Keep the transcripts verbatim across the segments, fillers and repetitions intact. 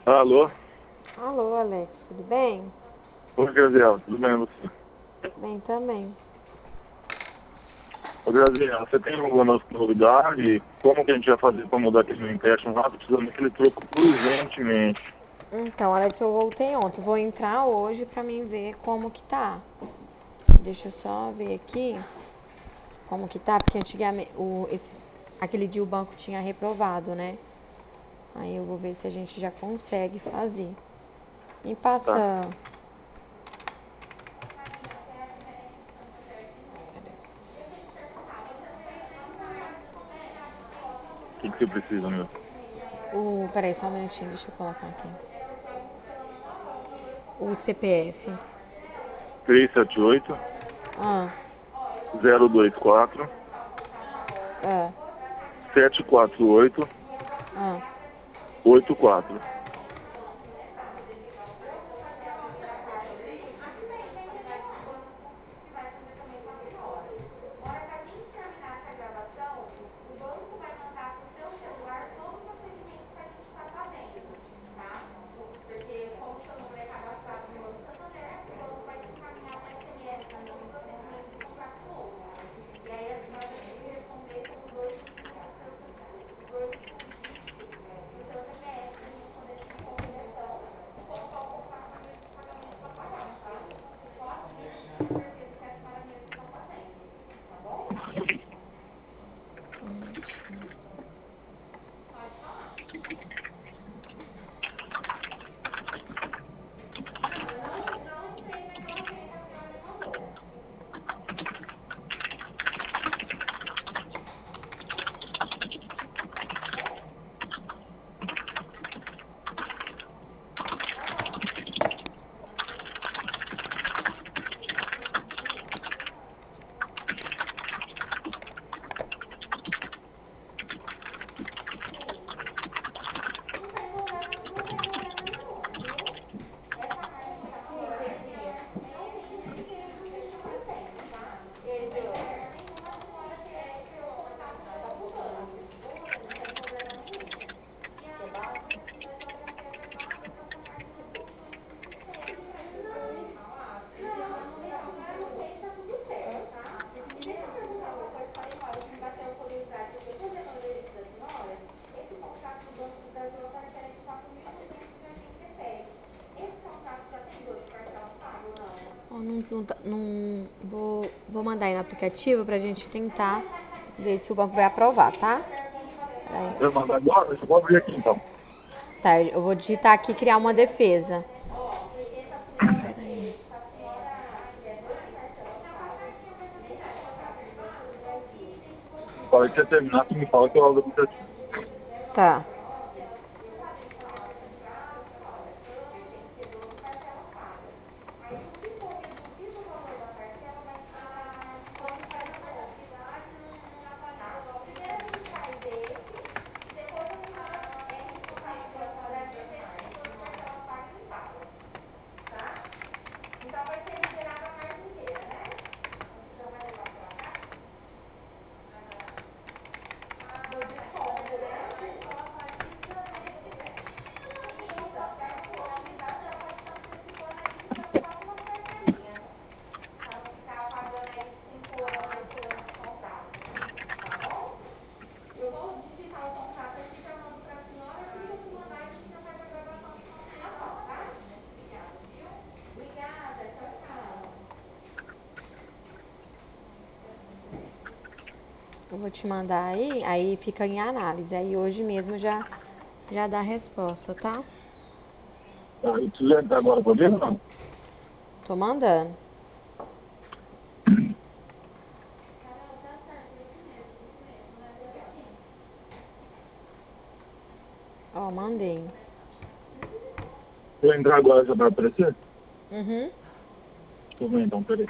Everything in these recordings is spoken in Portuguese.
Alô? Alô, Alex, tudo bem? Oi, Graziela, tudo bem você? Bem também. Ô, Graziela, você tem alguma novidade? Como que a gente vai fazer para mudar aquele empréstimo rápido? Precisamos daquele troco urgentemente. Então, Alex, eu voltei ontem. Vou entrar hoje pra mim ver como que tá. Deixa eu só ver aqui como que tá, porque antigamente o, esse, aquele dia o banco tinha reprovado, né? Aí eu vou ver se a gente já consegue fazer. Me Tá. passa. O que, que você precisa, meu? O. Peraí, só um minutinho, deixa eu colocar aqui. O C P F. três sete oito, Ah, zero dois quatro, ah, sete quatro oito, ah. oito quatro. Ó, não, não, tá- não- vou, vou mandar aí no aplicativo pra gente tentar ver se o banco vai aprovar, tá? Peraí. Eu mando agora? Deixa eu abrir aqui então. Tá, eu vou digitar aqui e criar uma defesa. Fala que você terminar, você me fala que eu abro o aplicativo. Tá. Eu vou te mandar aí, aí fica em análise. Aí hoje mesmo já, já dá a resposta, tá? Tá, eu preciso entrar agora, pode ver ou não? Tô mandando. Ó, mandei. Se eu entrar agora, já vai aparecer? Uhum. Deixa eu ver então, peraí.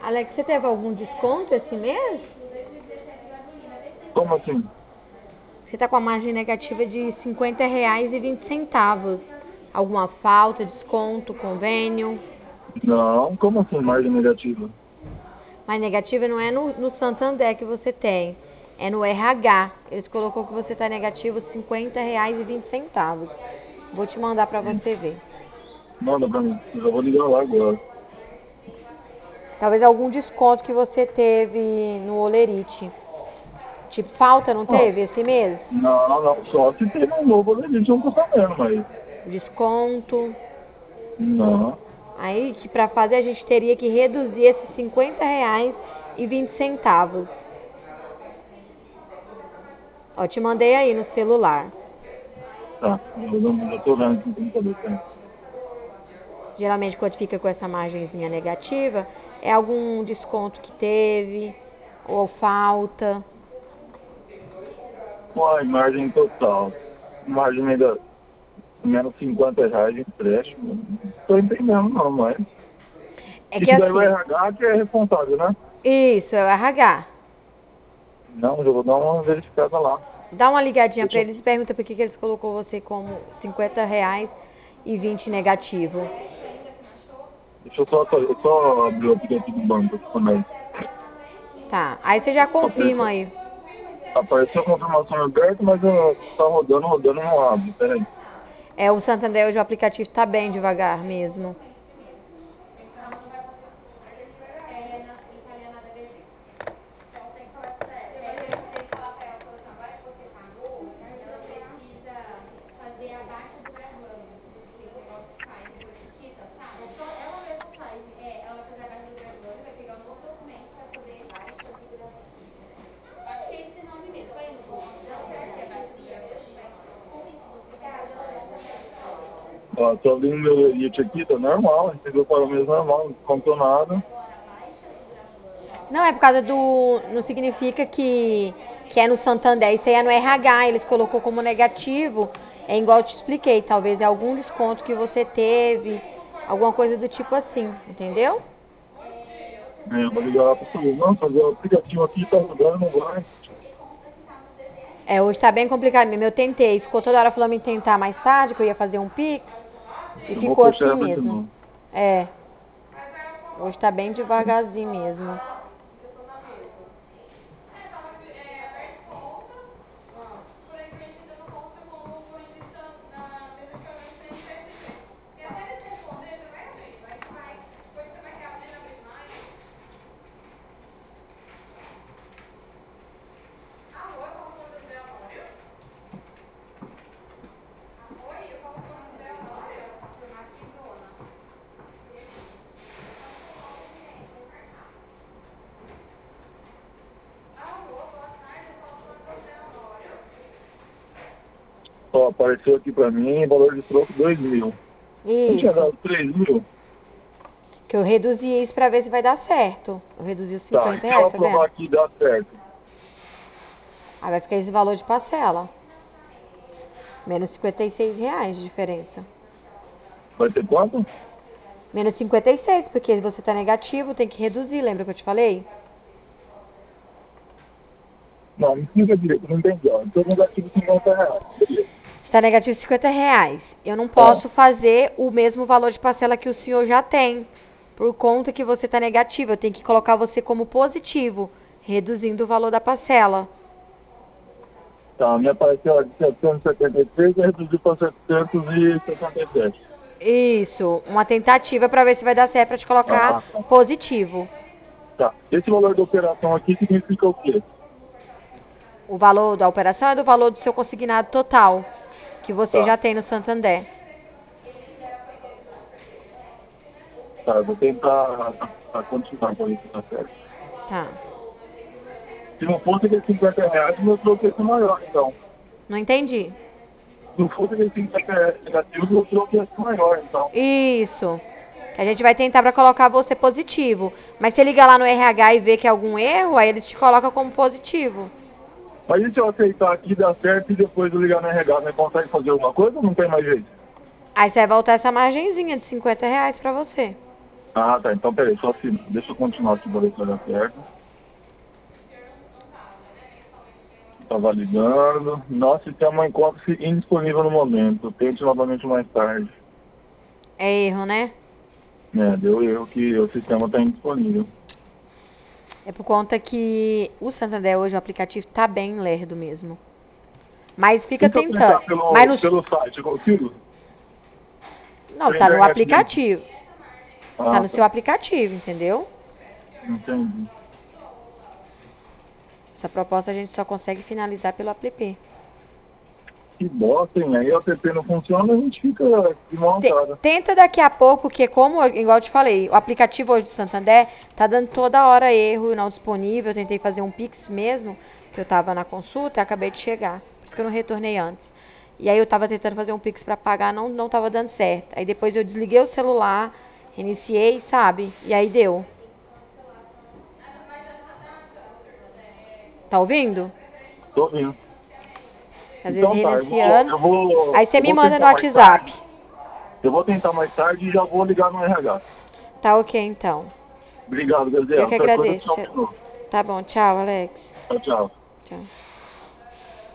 Alex, você teve algum desconto esse mês? Como assim? Você tá com a margem negativa de cinquenta reais e vinte centavos. Alguma falta, desconto, convênio? Não, como assim margem negativa? Mas negativa não é no, no Santander que você tem, é no R H. Eles colocou que você tá negativo cinquenta reais e vinte centavos. Vou te mandar pra você ver. Manda pra mim, eu já vou ligar lá agora. Talvez algum desconto que você teve no Olerite. Tipo, falta, não Ah, teve esse mês? não, não, só se tem um novo legítimo, não tô sabendo, mas... Desconto. Não. Aí, que pra fazer a gente teria que reduzir esses cinquenta reais e vinte centavos. Ó, te mandei aí no celular. Tá, eu não, já tô vendo aqui no computador, tá? Geralmente, quando fica com essa margenzinha negativa, é algum desconto que teve, ou falta. Uai, margem total. Margem ainda menos cinquenta reais de empréstimo. Não tô entendendo não, mas... É que Isso daí o assim, R H que é responsável, né? isso, é o R H. Não, eu vou dar uma verificada lá. Dá uma ligadinha pra Deixa, eles e pergunta por que, que eles colocou você como cinquenta reais e vinte negativo. deixa eu só, eu só abrir o aplicativo do banco aqui também. Tá, aí você já confirma Apareceu, aí. apareceu a confirmação aberta, mas eu, tá rodando, rodando, não abre. Peraí. É, o Santander hoje o aplicativo tá bem devagar mesmo. Ó, tô abrindo meu Elite aqui, tá normal, recebeu o pagamento normal, não contou nada. Não, é por causa do... Não significa que, que é no Santander. Isso aí é no R H. Eles colocou como negativo. É igual eu te expliquei. Talvez é algum desconto que você teve. Alguma coisa do tipo assim. Entendeu? É, eu vou ligar lá pro celular, não, fazer o aplicativo aqui, tá rodando, não vai. É, hoje tá bem complicado mesmo. Eu tentei. Ficou toda hora falando em tentar mais tarde, que eu ia fazer um Pix. E Eu vou ficou fechar assim ela de mesmo. novo. É. Hoje tá bem devagarzinho mesmo. Ó, apareceu aqui pra mim, valor de troco dois mil. Não tinha Isso. dado três mil? Que eu reduzi isso pra ver se vai dar certo. Eu reduzi os Tá, e cinquenta se eu reais, tá aprovar vendo? aqui e dá certo? Aí vai ficar esse valor de parcela. Menos cinquenta e seis reais de diferença. Vai ter quanto? Menos cinquenta e seis, porque você tá negativo, tem que reduzir, lembra que eu te falei? Não, me explica direito, não entendi. Ó. Então negativo cinquenta reais. Beleza. Você tá negativo cinquenta reais. Eu não Ó, posso fazer o mesmo valor de parcela que o senhor já tem. Por conta que você tá negativo. Eu tenho que colocar você como positivo, reduzindo o valor da parcela. tá, me apareceu ó, de setecentos e setenta e três e reduziu para setecentos e sessenta e sete. Isso, uma tentativa pra ver se vai dar certo pra te Ah, colocar tá. positivo. Tá. Esse valor da operação aqui significa o quê? O valor da operação é do valor do seu consignado total, que você Tá, já tem no Santander. tá, eu vou tentar a, continuar com isso, tá certo? Tá. Se não fosse aquele cinquenta reais, meu troco ia ser maior, então. Não entendi. Se não fosse aquele cinquenta reais negativo, meu troco ia ser maior, então. Isso. Que a gente vai tentar pra colocar você positivo. Mas se ligar lá no R H e ver que é algum erro, aí eles te colocam como positivo. Mas e se eu aceitar aqui, dar certo e depois eu ligar no R H, né? Consegue fazer alguma coisa ou não tem mais jeito? Aí você vai voltar essa margenzinha de cinquenta reais pra você. Ah, tá. Então, peraí, só se... Deixa eu continuar aqui para ver se vai dar certo. Tá validando. Nosso sistema encontra-se indisponível no momento. Tente novamente mais tarde. É erro, né? É, deu erro que o sistema está indisponível. É por conta que o Santander hoje, o aplicativo, tá bem lerdo mesmo. Mas fica Tenta tentando. tentar Mas pelo, no... pelo site, eu consigo? Não, Pela tá no internet mesmo. aplicativo. Tá Ah, no tá. seu aplicativo, entendeu? Entendi. Essa proposta a gente só consegue finalizar pelo app. Que bosta, hein? Aí o app não funciona, a gente fica de mão Te- atada. Tenta daqui a pouco, porque como, igual eu te falei, o aplicativo hoje do Santander tá dando toda hora erro, não disponível. Eu tentei fazer um Pix mesmo, que eu tava na consulta e acabei de chegar. Por isso que eu não retornei antes. E aí eu tava tentando fazer um Pix pra pagar, não, não tava dando certo. Aí depois eu desliguei o celular, iniciei, sabe? E aí deu. Tá ouvindo? Tô vindo. Às vezes Então tá, eu vou, reiniciando. eu vou, Aí você eu me vou manda no tentar mais tarde. WhatsApp. Eu vou tentar mais tarde e já vou ligar no R H. Tá ok, então. Obrigado, Eu Gabriel. que Qualquer coisa eu te agradeço. chamo de novo. Tá bom, tchau, Alex. Tchau, tchau. Tchau.